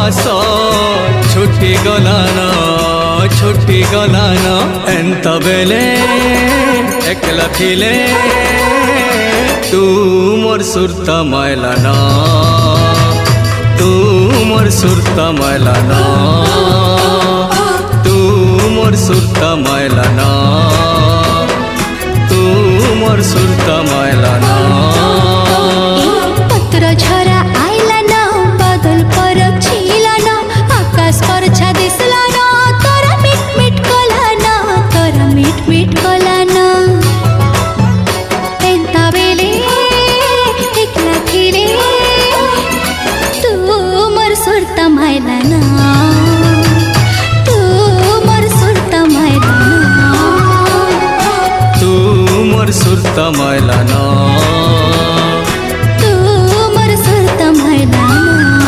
मास छुट्टी गलान एंत बेले एकला थिले तू मोर सुरता मैलान तू मोर सुरता मैलान तू मोर सुरता मैलान तू मोर सुरता मैलान पत्र झरा आइला ना बादल पर छिला ना आकाश पर छा दिसला ना तोरा मीठ मीठ कला ना तोरा मीठ मीठ कला ना एंता बेले एकला थिले तू मोर सुरता मैला ना तू मोर सुरता मैला ना तू मोर सुरता मैलान तू मोर सुरता मैला ना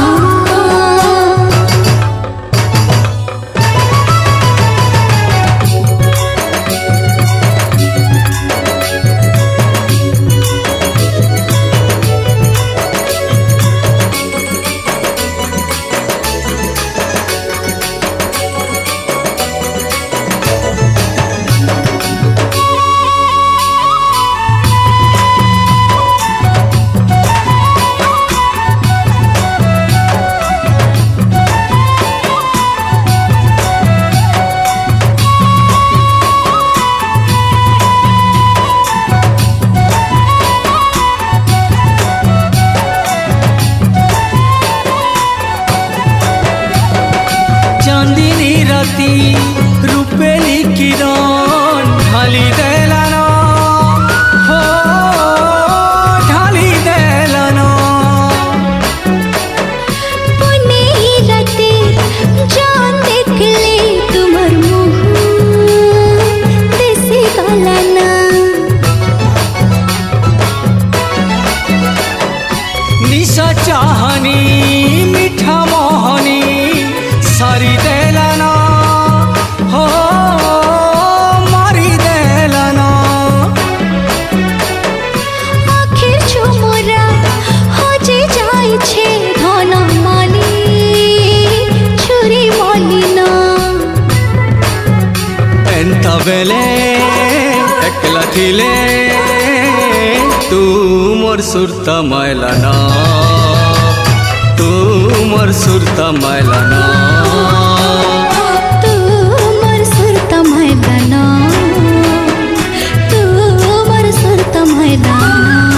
चांदनी राती रूपेली किरण ढाली देलान हो ढाली देलान पुणे राते जान देखले तुमर मुह देसी गला ना निशा चाहनी मीठा मोहनी सारी देलान हो मारी देलान आखिर चुमुरा हजे जाय छे धन माली छुरी मलिना एंता बेले एकला थिले तू मोर सुरता मैलान तू मोर सुरता मैलान तू मोर सुरता मैला ना तू मोर सुरता मैला ना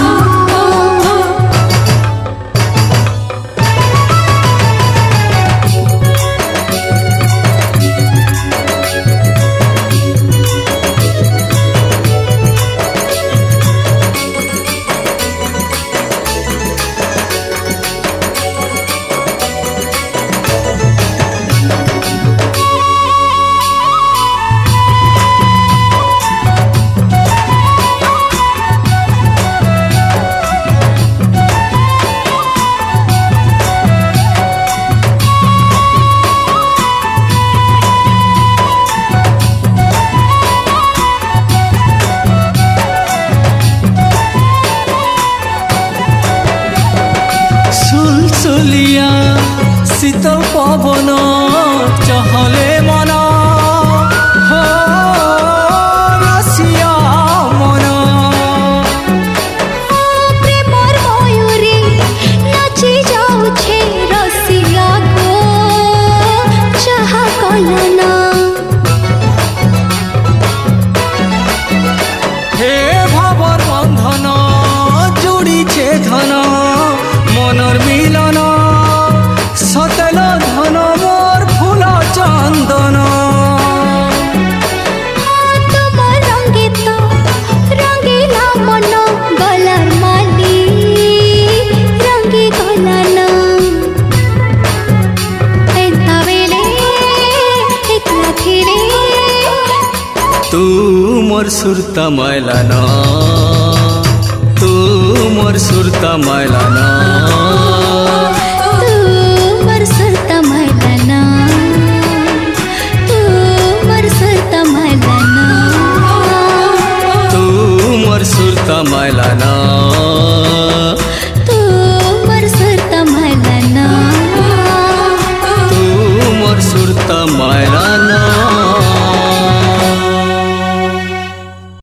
सुलसुलिया शीतल पवन चहले मन हो रसिया मन प्रेमर मयूरी नाची जाउछे रसिया गो चाहा कलना हे भावर बंधन जोड़ीछे धन मनर मिलन सतेल धन मोर फूल चंदन तुमर रंगित रंगीला मन गलार माली रंगी गलाना एंता बेले एकला थिले तू मोर सुरता मैलान तू मोर सुरता मैलान तू मोर सुरता मैला ना तू मोर सुरता मैला ना तू मोर सुरता मैलान तू मोर सुरता मैला ना ময়লা